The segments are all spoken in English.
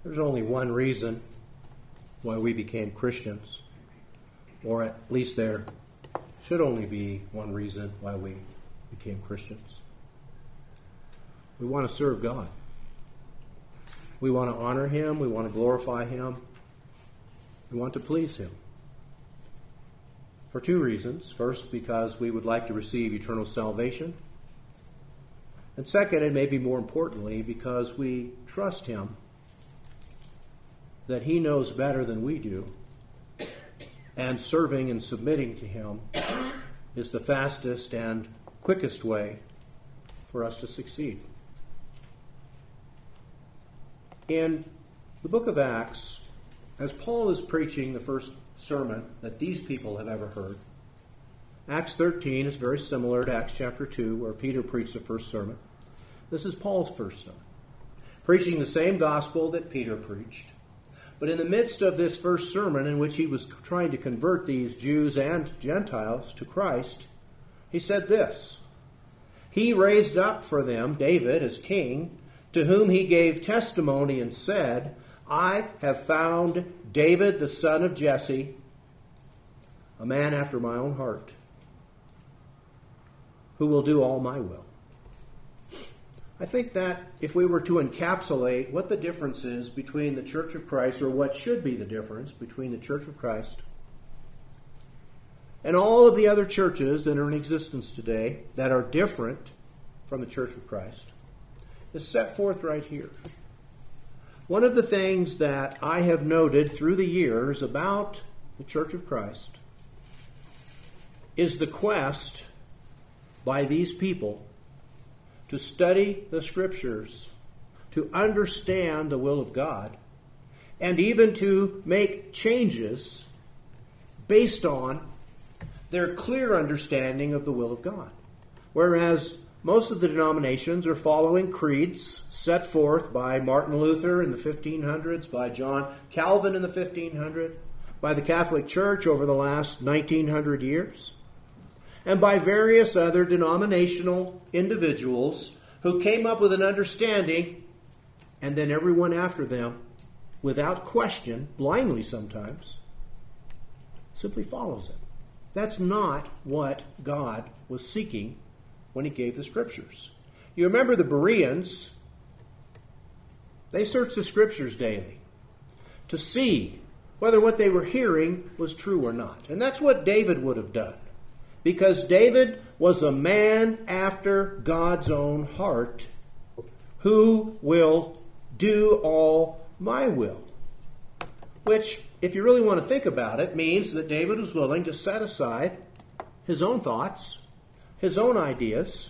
There's only one reason why we became Christians, or at least there should only be one reason why we became Christians. We want to serve God. We want to honor Him. We want to glorify Him. We want to please Him. For two reasons. First, because we would like to receive eternal salvation. And second, and maybe more importantly, because we trust Him that He knows better than we do, and serving and submitting to Him is the fastest and quickest way for us to succeed. In the book of Acts, as Paul is preaching the first sermon that these people have ever heard, Acts 13 is very similar to Acts chapter 2, where Peter preached the first sermon. This is Paul's first sermon, preaching the same gospel that Peter preached. But in the midst of this first sermon, in which he was trying to convert these Jews and Gentiles to Christ, he said this: He raised up for them David as king, to whom he gave testimony and said, I have found David the son of Jesse, a man after my own heart, who will do all my will. I think that if we were to encapsulate what the difference is between the Church of Christ, or what should be the difference between the Church of Christ and all of the other churches that are in existence today that are different from the Church of Christ, is set forth right here. One of the things that I have noted through the years about the Church of Christ is the quest by these people to study the Scriptures, to understand the will of God, and even to make changes based on their clear understanding of the will of God. Whereas most of the denominations are following creeds set forth by Martin Luther in the 1500s, by John Calvin in the 1500s, by the Catholic Church over the last 1900 years, and by various other denominational individuals who came up with an understanding, and then everyone after them, without question, blindly sometimes, simply follows it. That's not what God was seeking when He gave the Scriptures. You remember the Bereans, they searched the Scriptures daily to see whether what they were hearing was true or not. And that's what David would have done, because David was a man after God's own heart who will do all my will. Which, if you really want to think about it, means that David was willing to set aside his own thoughts, his own ideas,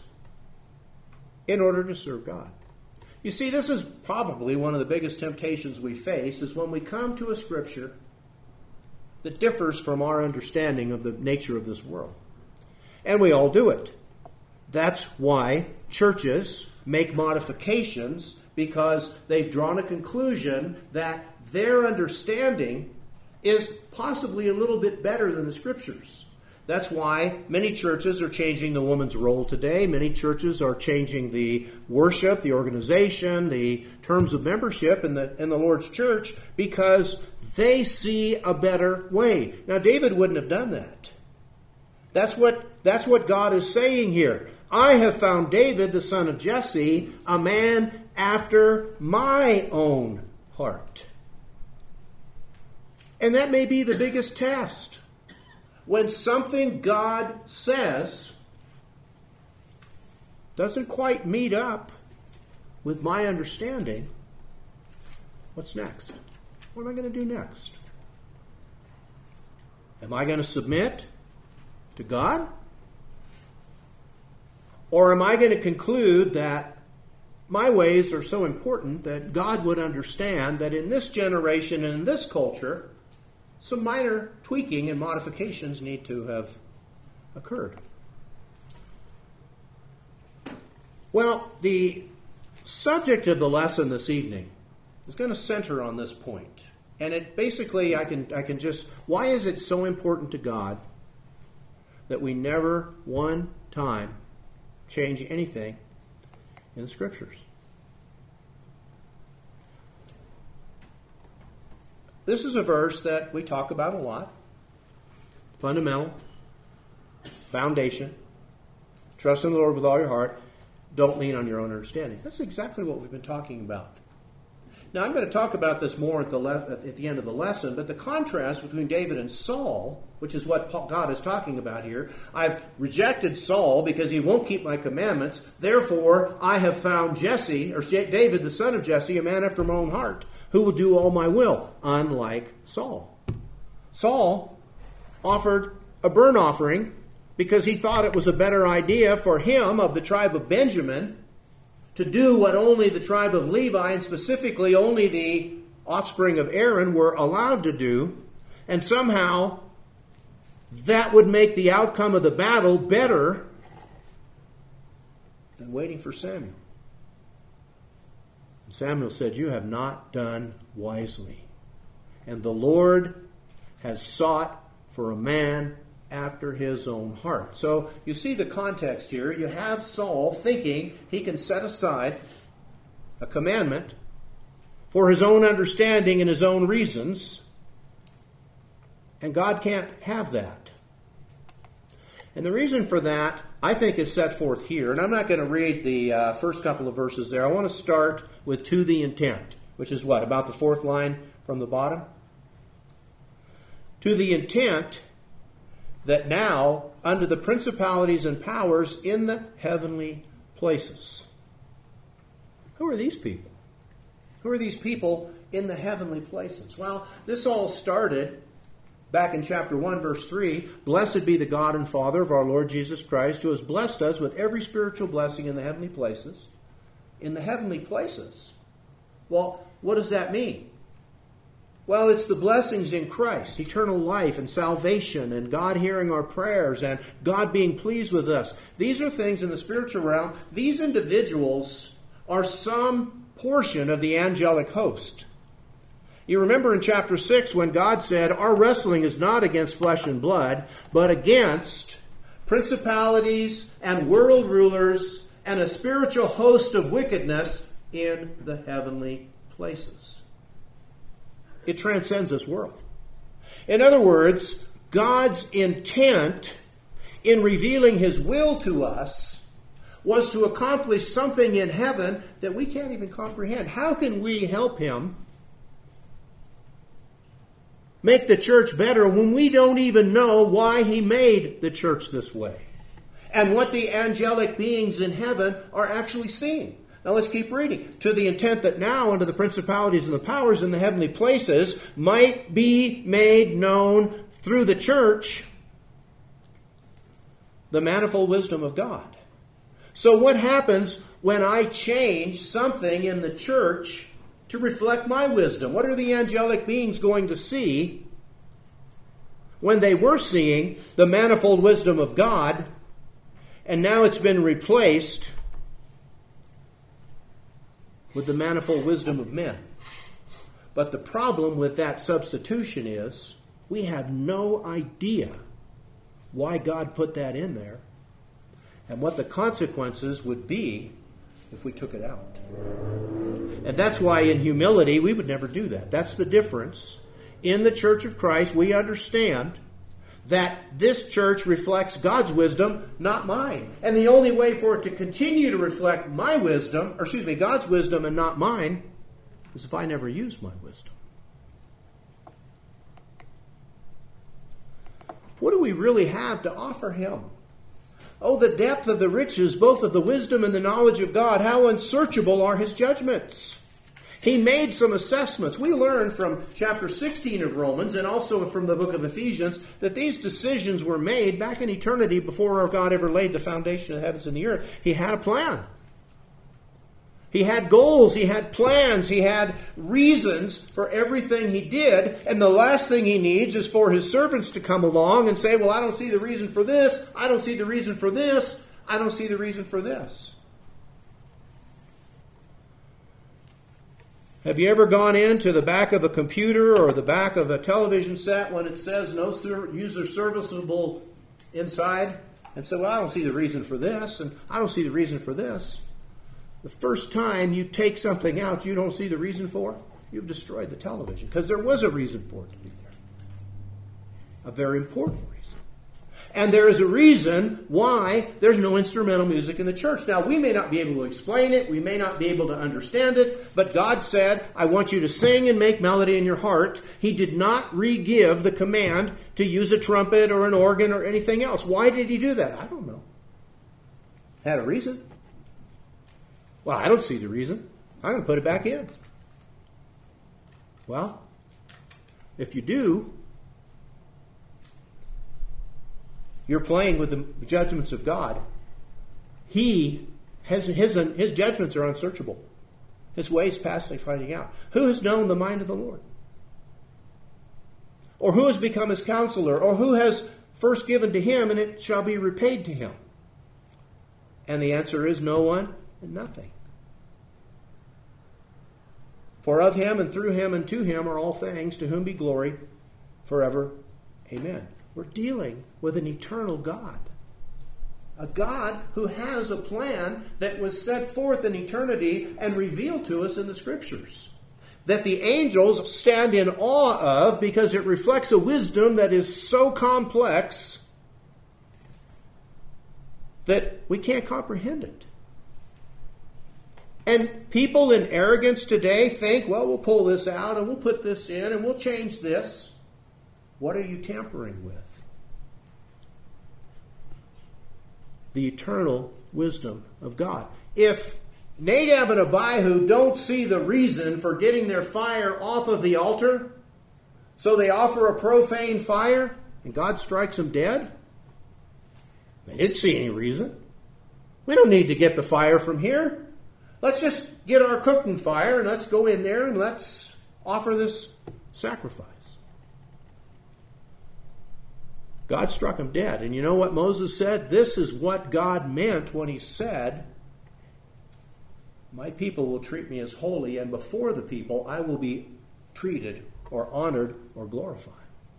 in order to serve God. You see, this is probably one of the biggest temptations we face, is when we come to a Scripture that differs from our understanding of the nature of this world. And we all do it. That's why churches make modifications, because they've drawn a conclusion that their understanding is possibly a little bit better than the Scriptures. That's why many churches are changing the woman's role today. Many churches are changing the worship, the organization, the terms of membership in the Lord's church, because they see a better way. Now, David wouldn't have done that. That's what God is saying here. I have found David, the son of Jesse, a man after my own heart. And that may be the biggest test. When something God says doesn't quite meet up with my understanding, what's next? What am I going to do next? Am I going to submit to God? Or am I going to conclude that my ways are so important that God would understand that in this generation and in this culture, some minor tweaking and modifications need to have occurred? Well, the subject of the lesson this evening is going to center on this point. And it basically, I can just, why is it so important to God that we never one time change anything in the Scriptures? this is a verse that we talk about a lot. Fundamental, foundation. Trust in the Lord with all your heart. Don't lean on your own understanding. That's exactly what we've been talking about. Now, I'm going to talk about this more at the end of the lesson, but the contrast between David and Saul, which is what God is talking about here, I've rejected Saul because he won't keep my commandments. Therefore, I have found Jesse, or David, the son of Jesse, a man after my own heart, who will do all my will, unlike Saul. Saul offered a burnt offering because he thought it was a better idea for him of the tribe of Benjamin to do what only the tribe of Levi, and specifically only the offspring of Aaron, were allowed to do. And somehow that would make the outcome of the battle better than waiting for Samuel. And Samuel said, "You have not done wisely. And the Lord has sought for a man after his own heart." So you see the context here. You have Saul thinking he can set aside a commandment for his own understanding and his own reasons, and God can't have that. And the reason for that, I think, is set forth here. And I'm not going to read the first couple of verses there. I want to start with "to the intent," which is what? About the fourth line from the bottom? "To the intent that now, under the principalities and powers in the heavenly places." Who are these people? Who are these people in the heavenly places? Well, this all started back in chapter 1, verse 3. "Blessed be the God and Father of our Lord Jesus Christ, who has blessed us with every spiritual blessing in the heavenly places." In the heavenly places. Well, what does that mean? Well, it's the blessings in Christ, eternal life and salvation, and God hearing our prayers, and God being pleased with us. These are things in the spiritual realm. These individuals are some portion of the angelic host. You remember in chapter 6 when God said, "Our wrestling is not against flesh and blood, but against principalities and world rulers and a spiritual host of wickedness in the heavenly places." It transcends this world. In other words, God's intent in revealing His will to us was to accomplish something in heaven that we can't even comprehend. How can we help Him make the church better when we don't even know why He made the church this way and what the angelic beings in heaven are actually seeing? Now let's keep reading. "To the intent that now under the principalities and the powers in the heavenly places might be made known through the church the manifold wisdom of God." So what happens when I change something in the church to reflect my wisdom? What are the angelic beings going to see when they were seeing the manifold wisdom of God, and now it's been replaced with the manifold wisdom of men? But the problem with that substitution is we have no idea why God put that in there and what the consequences would be if we took it out. And that's why in humility we would never do that. That's the difference. In the Church of Christ, we understand that this church reflects God's wisdom, not mine. And the only way for it to continue to reflect my wisdom, God's wisdom and not mine, is if I never use my wisdom. What do we really have to offer Him? Oh, the depth of the riches, both of the wisdom and the knowledge of God. How unsearchable are His judgments. He made some assessments. We learn from chapter 16 of Romans and also from the book of Ephesians that these decisions were made back in eternity before our God ever laid the foundation of the heavens and the earth. He had a plan. He had goals. He had plans. He had reasons for everything He did. And the last thing He needs is for His servants to come along and say, "Well, I don't see the reason for this. I don't see the reason for this. I don't see the reason for this." Have you ever gone into the back of a computer or the back of a television set when it says no user serviceable inside and said, "Well, I don't see the reason for this, and I don't see the reason for this"? The first time you take something out you don't see the reason for, you've destroyed the television. Because there was a reason for it to be there. A very important reason. And there is a reason why there's no instrumental music in the church. Now, we may not be able to explain it. We may not be able to understand it. But God said, I want you to sing and make melody in your heart. He did not re-give the command to use a trumpet or an organ or anything else. Why did he do that? I don't know. Had a reason. Well, I don't see the reason. I'm going to put it back in. Well, if you do, you're playing with the judgments of God. He has his judgments are unsearchable. His ways past finding out. Who has known the mind of the Lord? Or who has become his counselor? Or who has first given to him, and it shall be repaid to him? And the answer is no one and nothing. For of him and through him and to him are all things, to whom be glory forever. Amen. We're dealing with an eternal God. A God who has a plan that was set forth in eternity and revealed to us in the Scriptures. That the angels stand in awe of because it reflects a wisdom that is so complex that we can't comprehend it. And people in arrogance today think, well, we'll pull this out and we'll put this in and we'll change this. What are you tampering with? The eternal wisdom of God. If Nadab and Abihu don't see the reason for getting their fire off of the altar, so they offer a profane fire, and God strikes them dead, they didn't see any reason. We don't need to get the fire from here. Let's just get our cooking fire and let's go in there and let's offer this sacrifice. God struck him dead. And you know what Moses said? This is what God meant when he said, my people will treat me as holy, and before the people I will be treated or honored or glorified.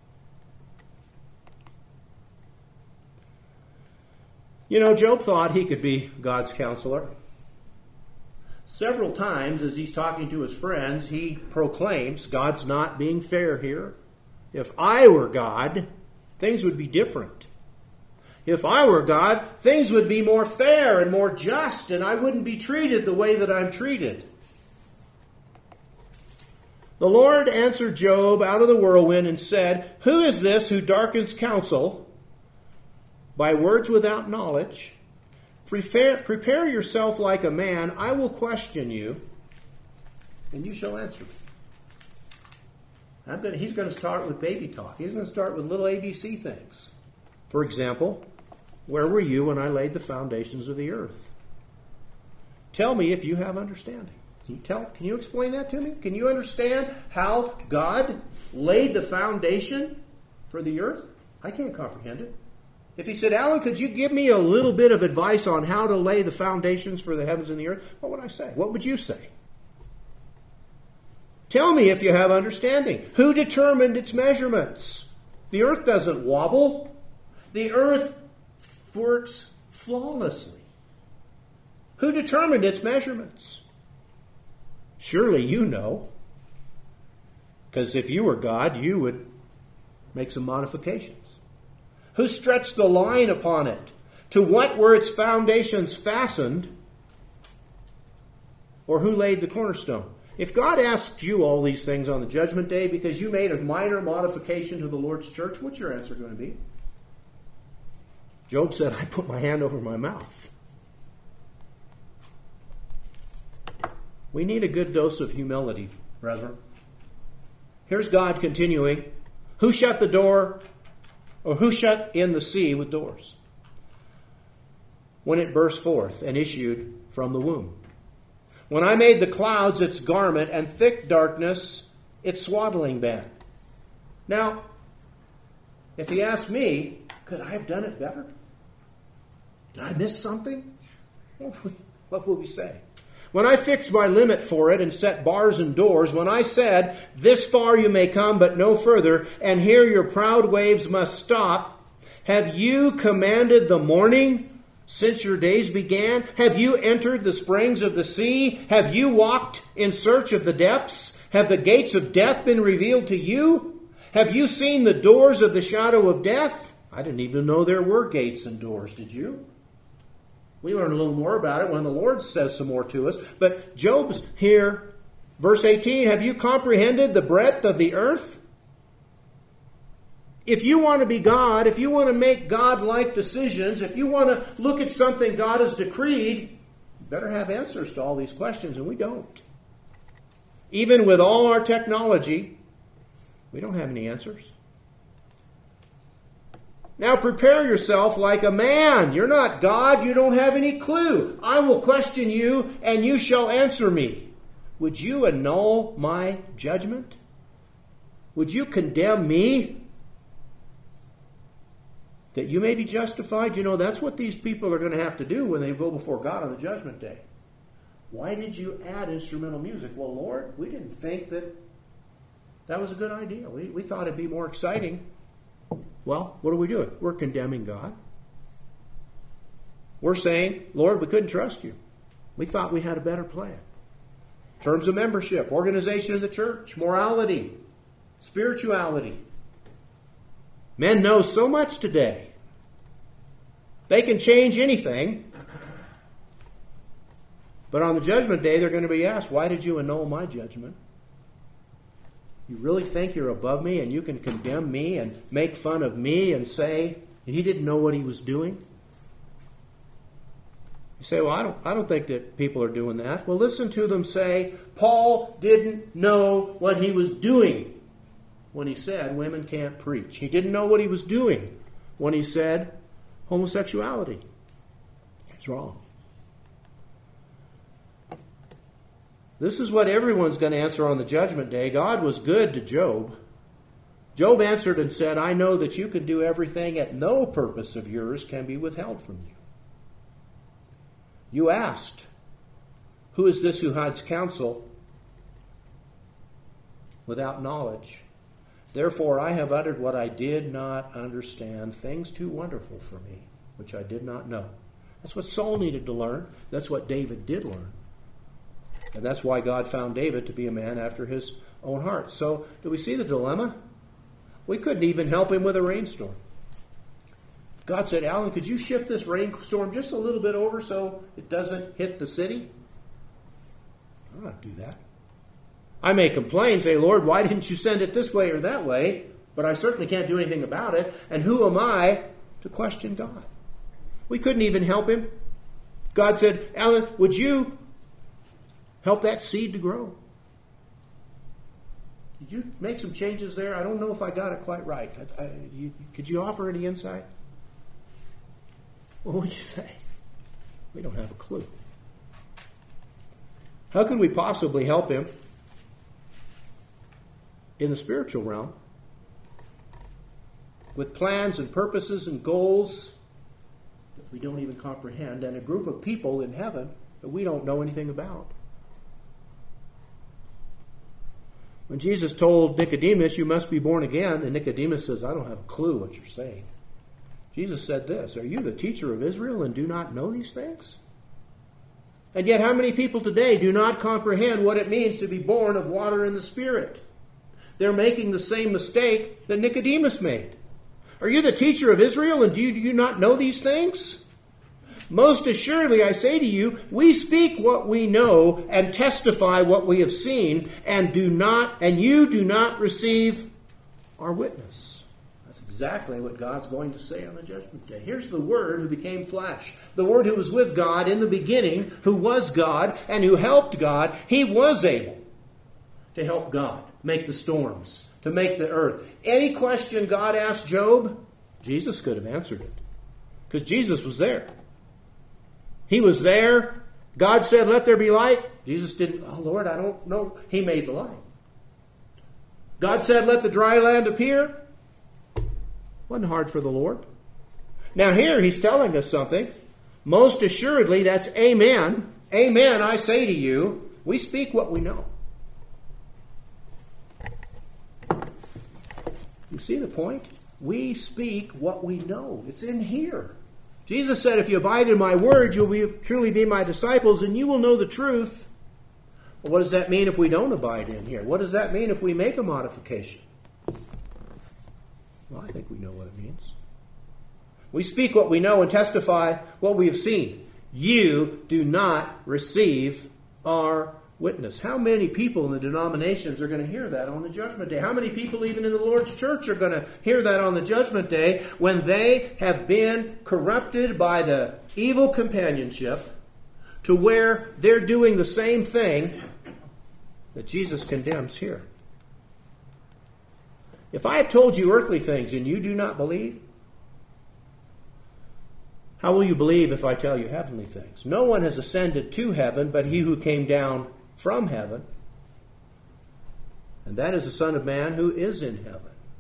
You know, Job thought he could be God's counselor. Several times as he's talking to his friends, he proclaims, God's not being fair here. If I were God, things would be different. If I were God, things would be more fair and more just, and I wouldn't be treated the way that I'm treated. The Lord answered Job out of the whirlwind and said, who is this who darkens counsel by words without knowledge? Prepare yourself like a man. I will question you, and you shall answer me. He's going to start with baby talk. He's going to start with little ABC things. For example, where were you when I laid the foundations of the earth? Tell me if you have understanding. Can you explain that to me? Can you understand how God laid the foundation for the earth? I can't comprehend it. If he said, Alan, could you give me a little bit of advice on how to lay the foundations for the heavens and the earth? What would I say? What would you say? Tell me if you have understanding. Who determined its measurements? The earth doesn't wobble. The earth works flawlessly. Who determined its measurements? Surely you know. Because if you were God, you would make some modifications. Who stretched the line upon it? To what were its foundations fastened? Or who laid the cornerstone? If God asked you all these things on the judgment day because you made a minor modification to the Lord's church, what's your answer going to be? Job said, I put my hand over my mouth. We need a good dose of humility, brethren. Here's God continuing. Who shut the door? Or who shut in the sea with doors when it burst forth and issued from the womb? When I made the clouds its garment and thick darkness its swaddling band. Now, if he asked me, could I have done it better? Did I miss something? What will we say? When I fixed my limit for it and set bars and doors, when I said, this far you may come, but no further, and here your proud waves must stop, have you commanded the morning since your days began? Have you entered the springs of the sea? Have you walked in search of the depths? Have the gates of death been revealed to you? Have you seen the doors of the shadow of death? I didn't even know there were gates and doors, did you? We learn a little more about it when the Lord says some more to us. But Job's here, verse 18, have you comprehended the breadth of the earth? If you want to be God, if you want to make God-like decisions, if you want to look at something God has decreed, you better have answers to all these questions, and we don't. Even with all our technology, we don't have any answers. Now prepare yourself like a man. You're not God. You don't have any clue. I will question you, and you shall answer me. Would you annul my judgment? Would you condemn me? That you may be justified? You know, that's what these people are going to have to do when they go before God on the judgment day. Why did you add instrumental music? Well, Lord, we didn't think that was a good idea. We thought it'd be more exciting. Well, what are we doing? We're condemning God. We're saying, Lord, we couldn't trust you. We thought we had a better plan. Terms of membership, organization of the church, morality, spirituality. Men know so much today. They can change anything. But on the judgment day, they're going to be asked, why did you annul my judgment? You really think you're above me and you can condemn me and make fun of me and say he didn't know what he was doing? You say, well, I don't think that people are doing that. Well, listen to them say, Paul didn't know what he was doing when he said women can't preach. He didn't know what he was doing when he said homosexuality. It's wrong. This is what everyone's going to answer on the judgment day. God was good to Job. Job answered and said, I know that you can do everything, and no purpose of yours can be withheld from you. You asked, who is this who hides counsel without knowledge? Therefore I have uttered what I did not understand, things too wonderful for me, which I did not know. That's what Saul needed to learn. That's what David did learn. And that's why God found David to be a man after his own heart. So, do we see the dilemma? We couldn't even help him with a rainstorm. God said, Alan, could you shift this rainstorm just a little bit over so it doesn't hit the city? I'll not do that. I may complain, say, Lord, why didn't you send it this way or that way? But I certainly can't do anything about it. And who am I to question God? We couldn't even help him. God said, Alan, would you help that seed to grow? Did you make some changes there? I don't know if I got it quite right. Could you offer any insight? What would you say? We don't have a clue. How could we possibly help him in the spiritual realm with plans and purposes and goals that we don't even comprehend, and a group of people in heaven that we don't know anything about? When Jesus told Nicodemus, you must be born again, and Nicodemus says, I don't have a clue what you're saying. Jesus said this, are you the teacher of Israel and do not know these things? And yet how many people today do not comprehend what it means to be born of water and the Spirit? They're making the same mistake that Nicodemus made. Are you the teacher of Israel and do you not know these things? Most assuredly, I say to you, we speak what we know and testify what we have seen, and you do not receive our witness. That's exactly what God's going to say on the judgment day. Here's the Word who became flesh. The Word who was with God in the beginning, who was God and who helped God. He was able to help God make the storms, to make the earth. Any question God asked Job, Jesus could have answered it, because Jesus was there. He was there. God said, let there be light. Jesus didn't, oh Lord, I don't know. He made the light. God said, let the dry land appear. Wasn't hard for the Lord. Now here he's telling us something. Most assuredly, that's amen. Amen, I say to you, we speak what we know. You see the point? We speak what we know. It's in here. Jesus said, if you abide in my word, you'll truly be my disciples, and you will know the truth. Well, what does that mean if we don't abide in here? What does that mean if we make a modification? Well, I think we know what it means. We speak what we know and testify what we have seen. You do not receive our witness. How many people in the denominations are going to hear that on the judgment day? How many people even in the Lord's church are going to hear that on the judgment day when they have been corrupted by the evil companionship to where they're doing the same thing that Jesus condemns here? If I have told you earthly things and you do not believe, how will you believe if I tell you heavenly things? No one has ascended to heaven but he who came down from heaven, and that is the Son of Man who is in heaven.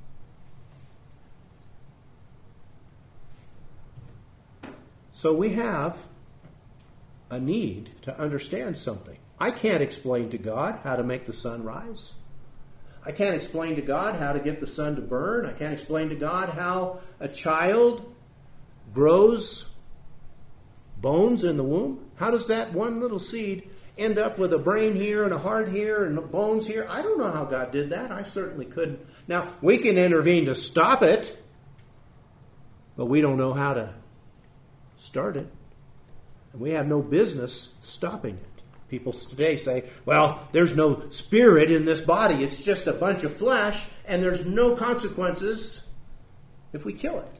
So we have a need to understand something. I can't explain to God how to make the sun rise. I can't explain to God how to get the sun to burn. I can't explain to God how a child grows bones in the womb. How does that one little seed end up with a brain here and a heart here and bones here? I don't know how God did that. I certainly couldn't. Now, we can intervene to stop it, but we don't know how to start it. And we have no business stopping it. People today say, well, there's no spirit in this body. It's just a bunch of flesh, and there's no consequences if we kill it.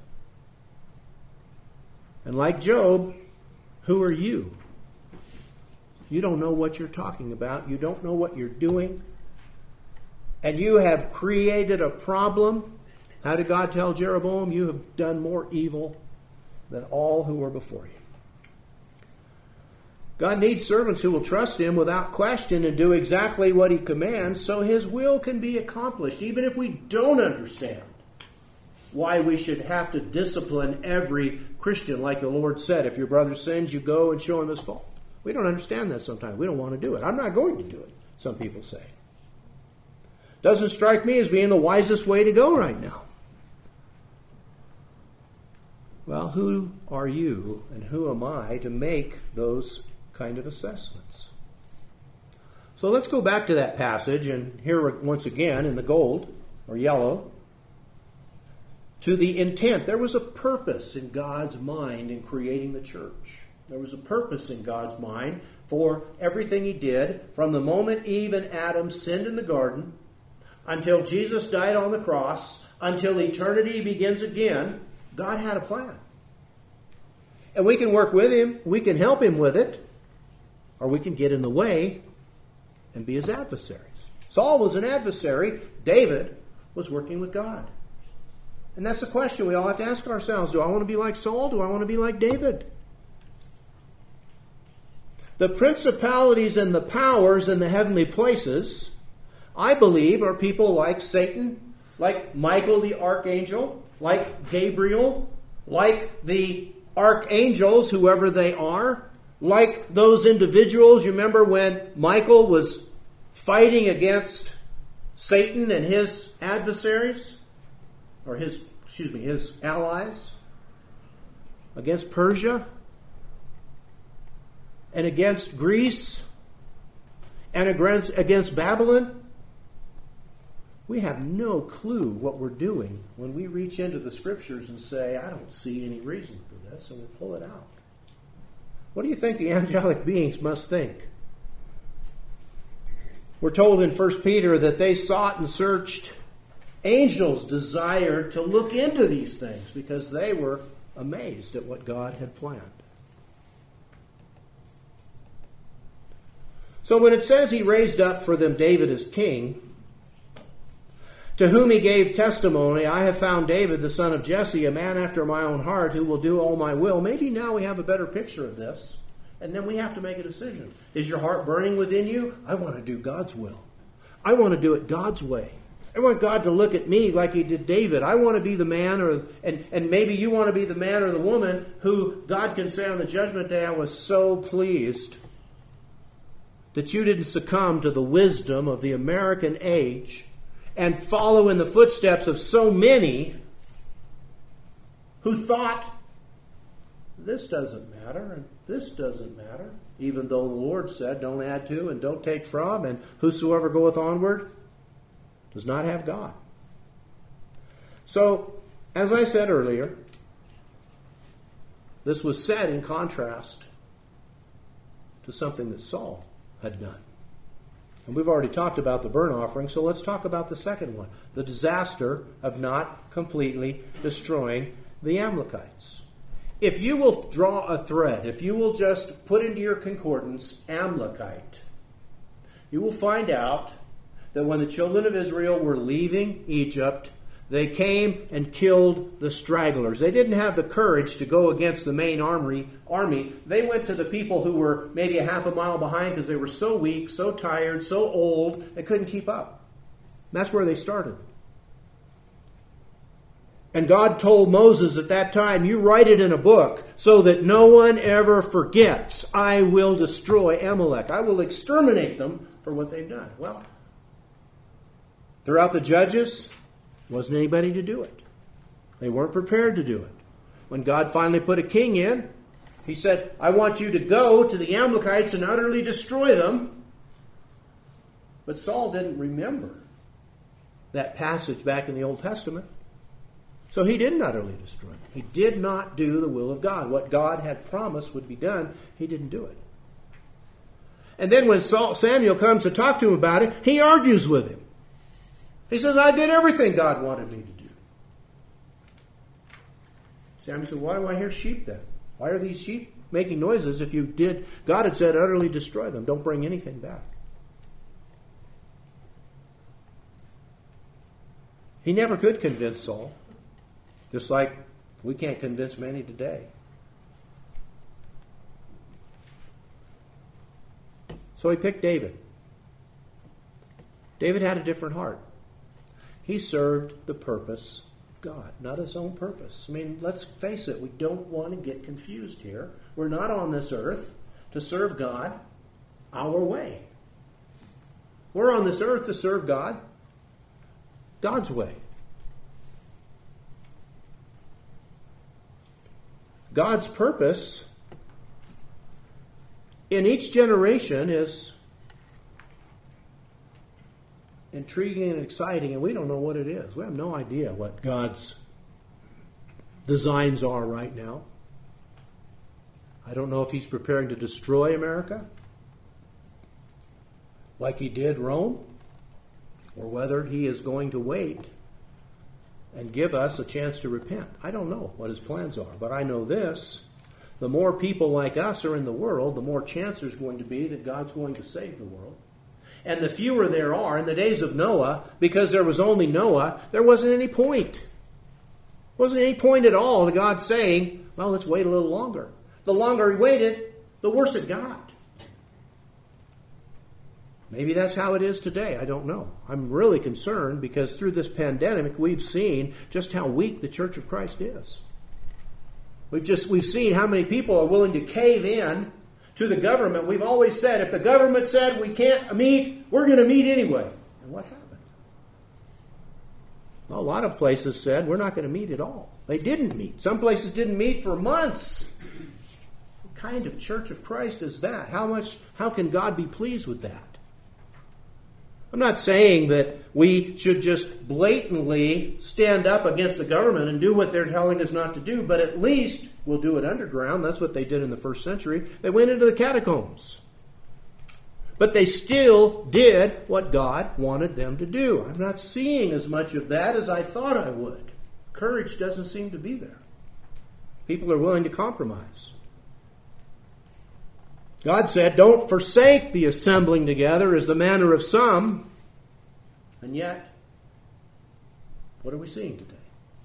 And like Job, who are you? You don't know what you're talking about. You don't know what you're doing. And you have created a problem. How did God tell Jeroboam? You have done more evil than all who were before you. God needs servants who will trust Him without question and do exactly what He commands so His will can be accomplished, even if we don't understand why we should have to discipline every Christian. Like the Lord said, if your brother sins, you go and show him his fault. We don't understand that sometimes. We don't want to do it. I'm not going to do it, some people say. Doesn't strike me as being the wisest way to go right now. Well, who are you and who am I to make those kind of assessments? So let's go back to that passage, and here once again in the gold or yellow, to the intent. There was a purpose in God's mind in creating the church. There was a purpose in God's mind for everything He did from the moment Eve and Adam sinned in the garden until Jesus died on the cross, until eternity begins again. God had a plan. And we can work with Him, we can help Him with it, or we can get in the way and be His adversaries. Saul was an adversary. David was working with God. And that's the question we all have to ask ourselves. Do I want to be like Saul? Do I want to be like David? The principalities and the powers in the heavenly places, I believe, are people like Satan, like Michael the archangel, like Gabriel, like the archangels, whoever they are, like those individuals. You remember when Michael was fighting against Satan and his adversaries, or his allies, against Persia and against Greece and against Babylon? We have no clue what we're doing when we reach into the Scriptures and say, I don't see any reason for this, and we pull it out. What do you think the angelic beings must think? We're told in 1 Peter that they sought and searched. Angels desired to look into these things because they were amazed at what God had planned. So when it says He raised up for them David as king, to whom He gave testimony, I have found David, the son of Jesse, a man after my own heart, who will do all my will. Maybe now we have a better picture of this. And then we have to make a decision. Is your heart burning within you? I want to do God's will. I want to do it God's way. I want God to look at me like He did David. I want to be the man, and maybe you want to be the man or the woman who God can say on the judgment day, I was so pleased that you didn't succumb to the wisdom of the American age and follow in the footsteps of so many who thought, this doesn't matter, and this doesn't matter. even though the Lord said, don't add to and don't take from, and whosoever goeth onward does not have God. So, as I said earlier, this was said in contrast to something that Saul had done. And we've already talked about the burnt offering, so let's talk about the second one, the disaster of not completely destroying the Amalekites. If you will draw a thread, if you will just put into your concordance Amalekite, you will find out that when the children of Israel were leaving Egypt, they came and killed the stragglers. They didn't have the courage to go against the main army. They went to the people who were maybe a half a mile behind because they were so weak, so tired, so old, they couldn't keep up. And that's where they started. And God told Moses at that time, you write it in a book so that no one ever forgets. I will destroy Amalek. I will exterminate them for what they've done. Well, throughout the Judges, wasn't anybody to do it. They weren't prepared to do it. When God finally put a king in, he said, I want you to go to the Amalekites and utterly destroy them. But Saul didn't remember that passage back in the Old Testament. So he didn't utterly destroy them. He did not do the will of God. What God had promised would be done, he didn't do it. And then when Samuel comes to talk to him about it, he argues with him. He says, I did everything God wanted me to do. Samuel said, why do I hear sheep then? Why are these sheep making noises if you did? God had said, utterly destroy them. Don't bring anything back. He never could convince Saul. Just like we can't convince many today. So he picked David. David had a different heart. He served the purpose of God, not his own purpose. I mean, let's face it, we don't want to get confused here. We're not on this earth to serve God our way. We're on this earth to serve God God's way. God's purpose in each generation is intriguing and exciting, and we don't know what it is. We have no idea what God's designs are right now. I don't know if he's preparing to destroy America like he did Rome, or whether he is going to wait and give us a chance to repent. I don't know what his plans are, but I know this. The more people like us are in the world, the more chance there's going to be that God's going to save the world. And the fewer there are, in the days of Noah, because there was only Noah, there wasn't any point. There wasn't any point at all to God saying, well, let's wait a little longer. The longer he waited, the worse it got. Maybe that's how it is today. I don't know. I'm really concerned because through this pandemic, we've seen just how weak the Church of Christ is. We've seen how many people are willing to cave in to the government. We've always said, if the government said we can't meet, we're going to meet anyway. And what happened? Well, a lot of places said, we're not going to meet at all. They didn't meet. Some places didn't meet for months. What kind of Church of Christ is that? How can God be pleased with that? I'm not saying that we should just blatantly stand up against the government and do what they're telling us not to do, but at least we'll do it underground. That's what they did in the first century. They went into the catacombs. But they still did what God wanted them to do. I'm not seeing as much of that as I thought I would. Courage doesn't seem to be there. People are willing to compromise. God said, don't forsake the assembling together as the manner of some. And yet, what are we seeing today?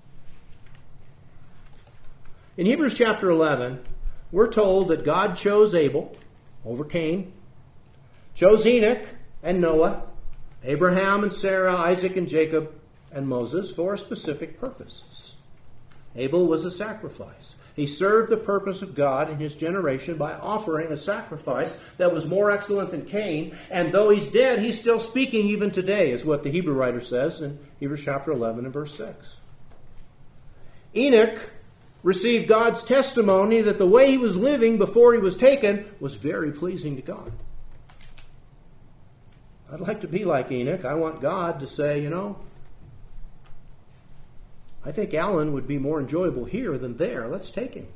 In Hebrews chapter 11, we're told that God chose Abel over Cain, chose Enoch and Noah, Abraham and Sarah, Isaac and Jacob, and Moses for specific purposes. Abel was a sacrifice. He served the purpose of God in his generation by offering a sacrifice that was more excellent than Cain. And though he's dead, he's still speaking even today, is what the Hebrew writer says in Hebrews chapter 11 and verse 6. Enoch received God's testimony that the way he was living before he was taken was very pleasing to God. I'd like to be like Enoch. I want God to say, I think Alan would be more enjoyable here than there. Let's take him.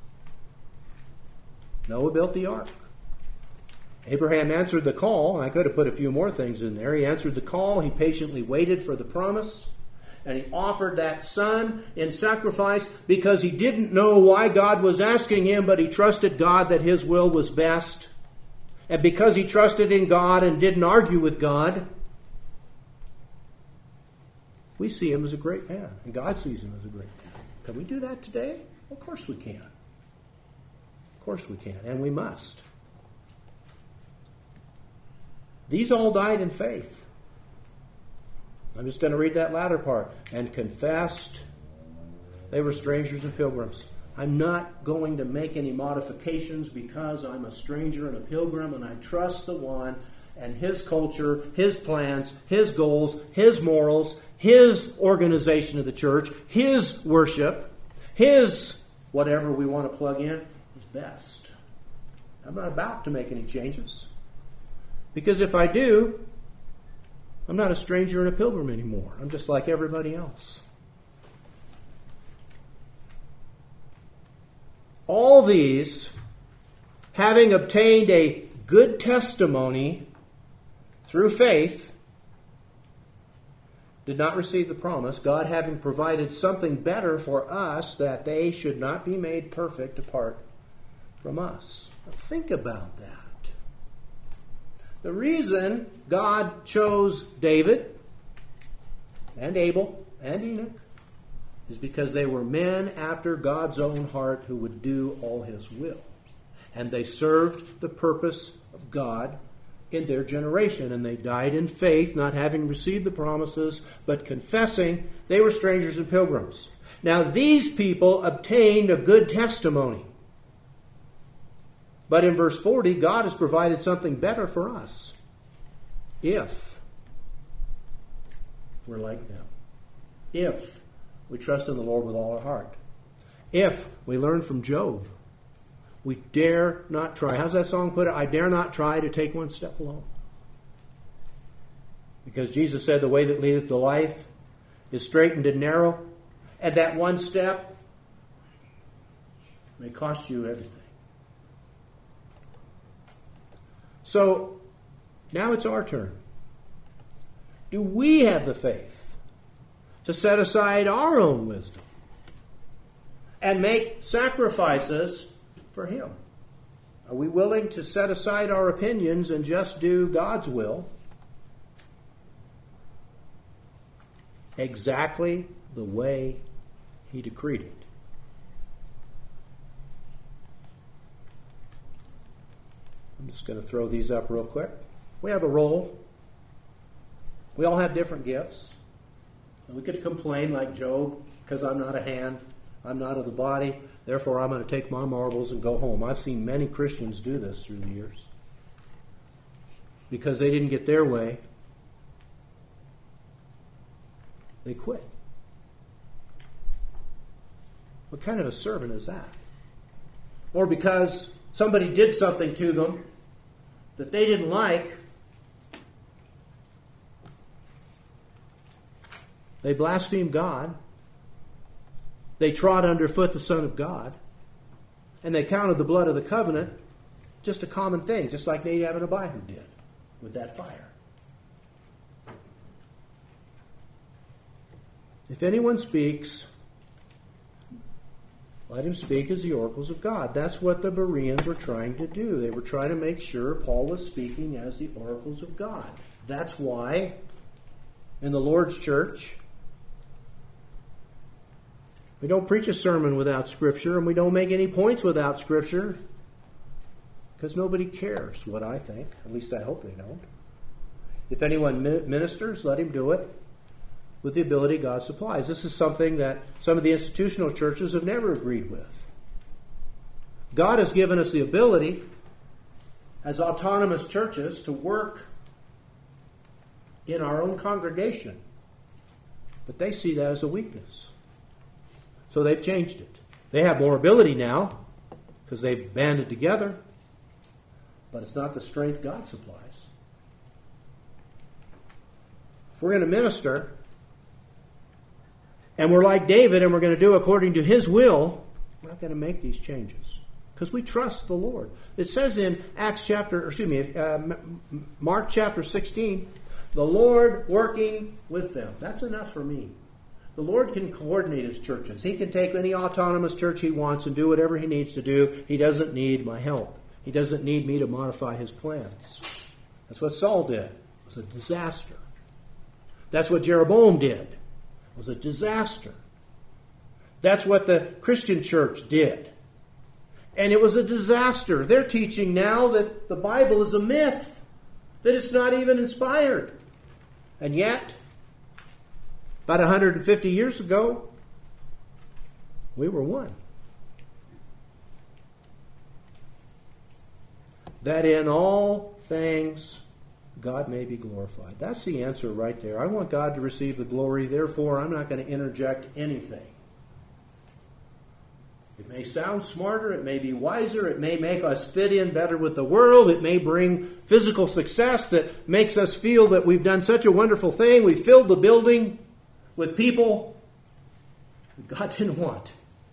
Noah built the ark. Abraham answered the call. I could have put a few more things in there. He answered the call. He patiently waited for the promise. And he offered that son in sacrifice because he didn't know why God was asking him, but he trusted God that his will was best. And because he trusted in God and didn't argue with God, we see him as a great man. And God sees him as a great man. Can we do that today? Of course we can. Of course we can. And we must. These all died in faith. I'm just going to read that latter part. And confessed they were strangers and pilgrims. I'm not going to make any modifications because I'm a stranger and a pilgrim, and I trust the one and his culture, his plans, his goals, his morals, his organization of the church, his worship, his whatever we want to plug in is best. I'm not about to make any changes. Because if I do, I'm not a stranger and a pilgrim anymore. I'm just like everybody else. All these, having obtained a good testimony through faith, did not receive the promise, God having provided something better for us, that they should not be made perfect apart from us. Now think about that. The reason God chose David and Abel and Enoch is because they were men after God's own heart who would do all his will. And they served the purpose of God in their generation. And they died in faith, not having received the promises, but confessing they were strangers and pilgrims. Now these people obtained a good testimony. But in verse 40, God has provided something better for us. If we're like them. If we trust in the Lord with all our heart. If we learn from Job, we dare not try. How's that song put it? I dare not try to take one step alone. Because Jesus said the way that leadeth to life is straightened and narrow, and that one step may cost you everything. So, now it's our turn. Do we have the faith to set aside our own wisdom and make sacrifices for Him? Are we willing to set aside our opinions and just do God's will exactly the way He decreed it? I'm just going to throw these up real quick. We have a role. We all have different gifts. We could complain like Job, because I'm not a hand, I'm not of the body, therefore I'm going to take my marbles and go home. I've seen many Christians do this through the years. Because they didn't get their way, they quit. What kind of a servant is that? Or because somebody did something to them that they didn't like, they blasphemed God, they trod underfoot the Son of God, and they counted the blood of the covenant just a common thing, just like Nadab and Abihu did with that fire. If anyone speaks, let him speak as the oracles of God. That's what the Bereans were trying to do. They were trying to make sure Paul was speaking as the oracles of God. That's why in the Lord's church, we don't preach a sermon without Scripture, and we don't make any points without Scripture, because nobody cares what I think. At least I hope they don't. If anyone ministers, let him do it with the ability God supplies. This is something that some of the institutional churches have never agreed with. God has given us the ability, as autonomous churches, to work in our own congregation. But they see that as a weakness. So they've changed it. They have more ability now because they've banded together, but it's not the strength God supplies. If we're going to minister, and we're like David and we're going to do according to his will, we're not going to make these changes because we trust the Lord. It says in Mark chapter 16, the Lord working with them. That's enough for me. The Lord can coordinate his churches. He can take any autonomous church he wants and do whatever he needs to do. He doesn't need my help. He doesn't need me to modify his plans. That's what Saul did. It was a disaster. That's what Jeroboam did. It was a disaster. That's what the Christian church did. And it was a disaster. They're teaching now that the Bible is a myth, that it's not even inspired. And yet, about 150 years ago, we were one. That in all things God may be glorified. That's the answer right there. I want God to receive the glory, therefore I'm not going to interject anything. It may sound smarter, it may be wiser, it may make us fit in better with the world, it may bring physical success that makes us feel that we've done such a wonderful thing, we filled the building with people that God didn't want.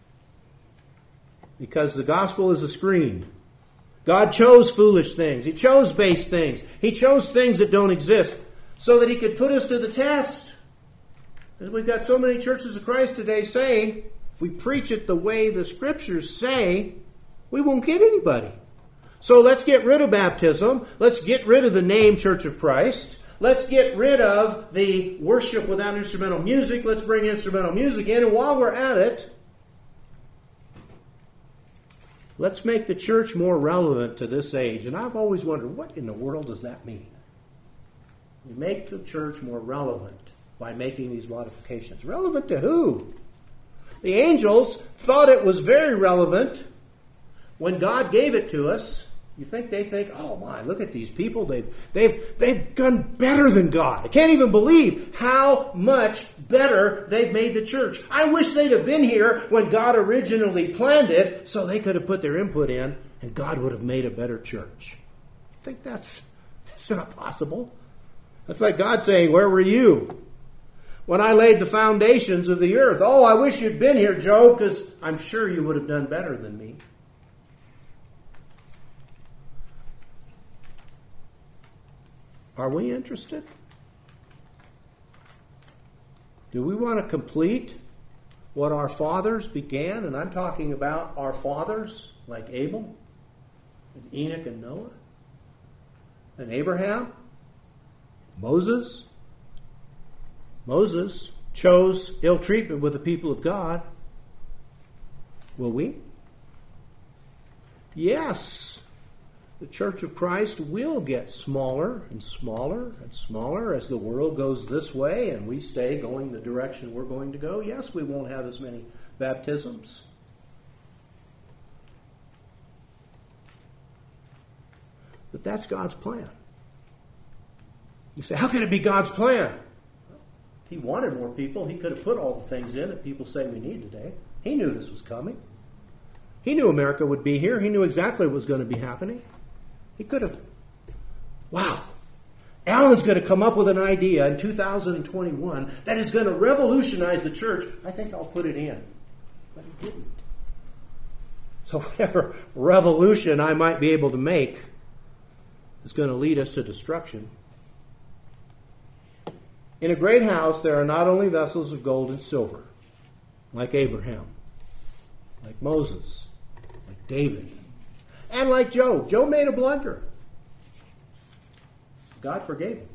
Because the gospel is a screen. God chose foolish things. He chose base things. He chose things that don't exist so that he could put us to the test. As we've got so many churches of Christ today saying, if we preach it the way the Scriptures say, we won't get anybody. So let's get rid of baptism. Let's get rid of the name Church of Christ. Let's get rid of the worship without instrumental music. Let's bring instrumental music in. And while we're at it, let's make the church more relevant to this age. And I've always wondered, what in the world does that mean? You make the church more relevant by making these modifications. Relevant to who? The angels thought it was very relevant when God gave it to us. You think they think, oh my, look at these people. They've done better than God. I can't even believe how much better they've made the church. I wish they'd have been here when God originally planned it so they could have put their input in and God would have made a better church. I think that's not possible. That's like God saying, where were you when I laid the foundations of the earth? Oh, I wish you'd been here, Job, because I'm sure you would have done better than me. Are we interested? Do we want to complete what our fathers began? And I'm talking about our fathers like Abel, and Enoch and Noah, and Abraham, Moses. Moses chose ill treatment with the people of God. Will we? Yes. The Church of Christ will get smaller and smaller and smaller as the world goes this way and we stay going the direction we're going to go. Yes, we won't have as many baptisms. But that's God's plan. You say, how can it be God's plan? He wanted more people. He could have put all the things in that people say we need today. He knew this was coming. He knew America would be here. He knew exactly what was going to be happening. He could have, wow, Alan's going to come up with an idea in 2021 that is going to revolutionize the church. I think I'll put it in. But he didn't. So whatever revolution I might be able to make is going to lead us to destruction. In a great house, there are not only vessels of gold and silver, like Abraham, like Moses, like David, and like Job. Job made a blunder. God forgave him.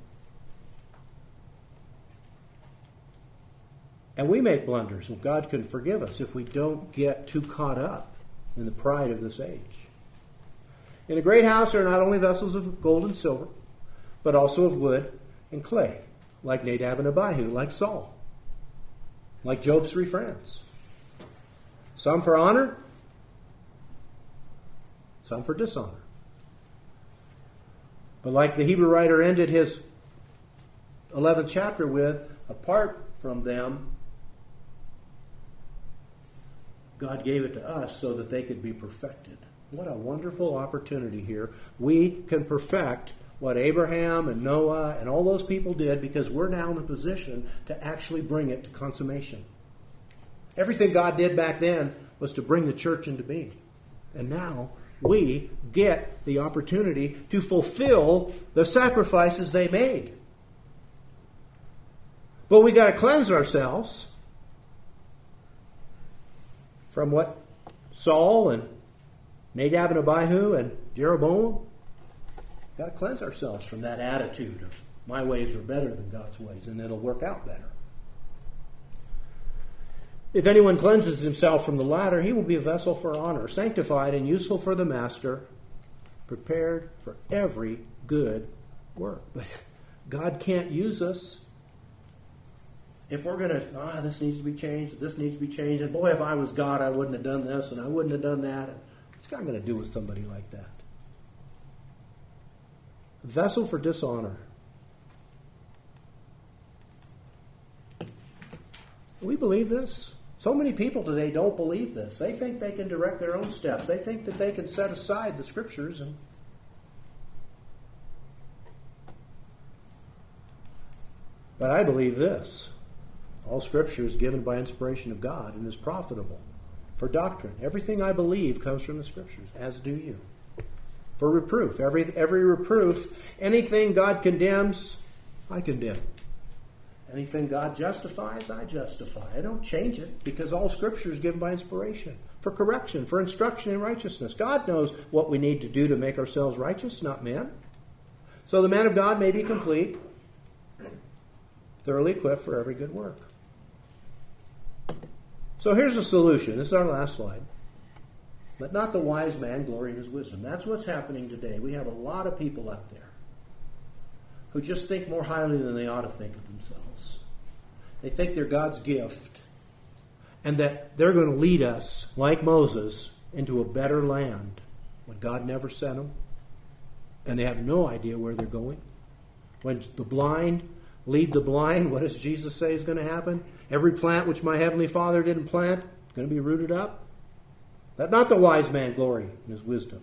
And we make blunders, and God can forgive us if we don't get too caught up in the pride of this age. In a great house there are not only vessels of gold and silver, but also of wood and clay, like Nadab and Abihu, like Saul, like Job's 3 friends. Some for honor, some for dishonor. But like the Hebrew writer ended his 11th chapter with, apart from them, God gave it to us so that they could be perfected. What a wonderful opportunity here. We can perfect what Abraham and Noah and all those people did because we're now in the position to actually bring it to consummation. Everything God did back then was to bring the church into being. And now we get the opportunity to fulfill the sacrifices they made. But we got to cleanse ourselves from what Saul and Nadab and Abihu and Jeroboam. Got to cleanse ourselves from that attitude of my ways are better than God's ways, and it'll work out better. If anyone cleanses himself from the latter, he will be a vessel for honor, sanctified and useful for the master, prepared for every good work. But God can't use us if we're going to, this needs to be changed, this needs to be changed, and boy, if I was God, I wouldn't have done this, and I wouldn't have done that. What's God going to do with somebody like that? A vessel for dishonor. We believe this. So many people today don't believe this. They think they can direct their own steps. They think that they can set aside the Scriptures. But I believe this. All Scripture is given by inspiration of God and is profitable for doctrine. Everything I believe comes from the Scriptures, as do you. For reproof. Every reproof. Anything God condemns, I condemn. Anything God justifies, I justify. I don't change it because all Scripture is given by inspiration. For correction, for instruction in righteousness. God knows what we need to do to make ourselves righteous, not men. So the man of God may be complete, thoroughly equipped for every good work. So here's the solution. This is our last slide. Let not the wise man glory in his wisdom. That's what's happening today. We have a lot of people out there who just think more highly than they ought to think of themselves. They think they're God's gift and that they're going to lead us, like Moses, into a better land when God never sent them. And they have no idea where they're going. When the blind lead the blind, what does Jesus say is going to happen? Every plant which my heavenly Father didn't plant is going to be rooted up. Let not the wise man glory in his wisdom.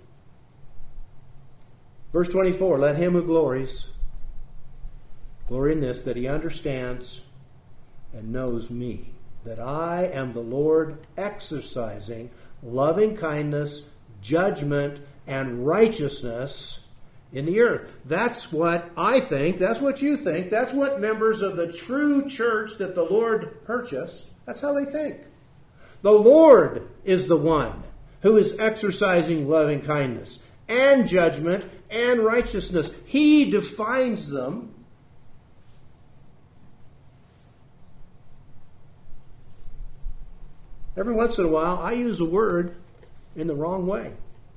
Verse 24, let him who glories glory in this, that he understands and knows me, that I am the Lord exercising loving kindness, judgment, and righteousness in the earth. That's what I think. That's what you think. That's what members of the true church that the Lord purchased, that's how they think. The Lord is the one who is exercising loving kindness and judgment and righteousness. He defines them. Every once in a while, I use a word in the wrong way.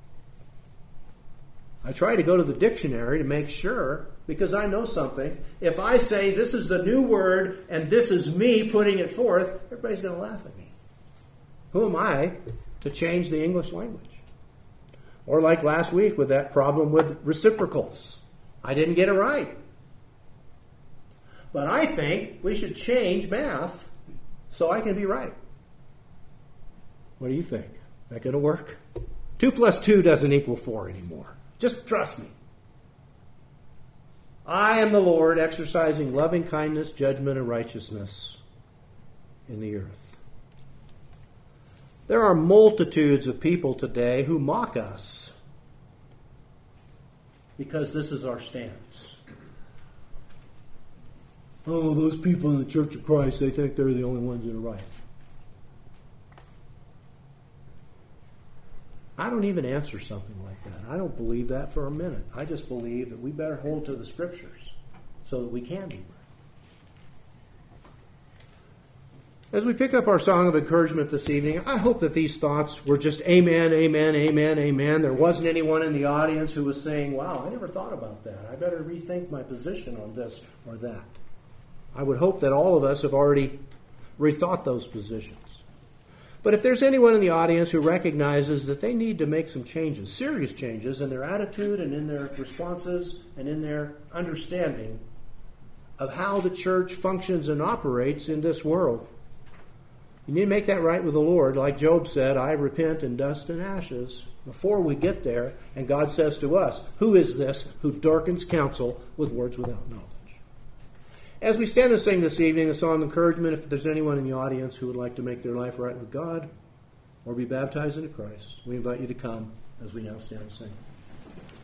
I try to go to the dictionary to make sure, because I know something. If I say this is the new word and this is me putting it forth, everybody's going to laugh at me. Who am I to change the English language? Or like last week with that problem with reciprocals. I didn't get it right. But I think we should change math so I can be right. What do you think? Is that going to work? 2 plus 2 doesn't equal 4 anymore. Just trust me. I am the Lord exercising loving kindness, judgment, and righteousness in the earth. There are multitudes of people today who mock us because this is our stance. Oh, those people in the Church of Christ, they think they're the only ones that are right. I don't even answer something like that. I don't believe that for a minute. I just believe that we better hold to the Scriptures so that we can be right. As we pick up our song of encouragement this evening, I hope that these thoughts were just amen, amen, amen, amen. There wasn't anyone in the audience who was saying, wow, I never thought about that. I better rethink my position on this or that. I would hope that all of us have already rethought those positions. But if there's anyone in the audience who recognizes that they need to make some changes, serious changes in their attitude and in their responses and in their understanding of how the church functions and operates in this world, You need to make that right with the Lord. Like Job said, I repent in dust and ashes. Before we get there, and God says to us, who is this who darkens counsel with words without knowledge? As we stand and sing this evening a song of encouragement, if there's anyone in the audience who would like to make their life right with God or be baptized into Christ, we invite you to come as we now stand and sing.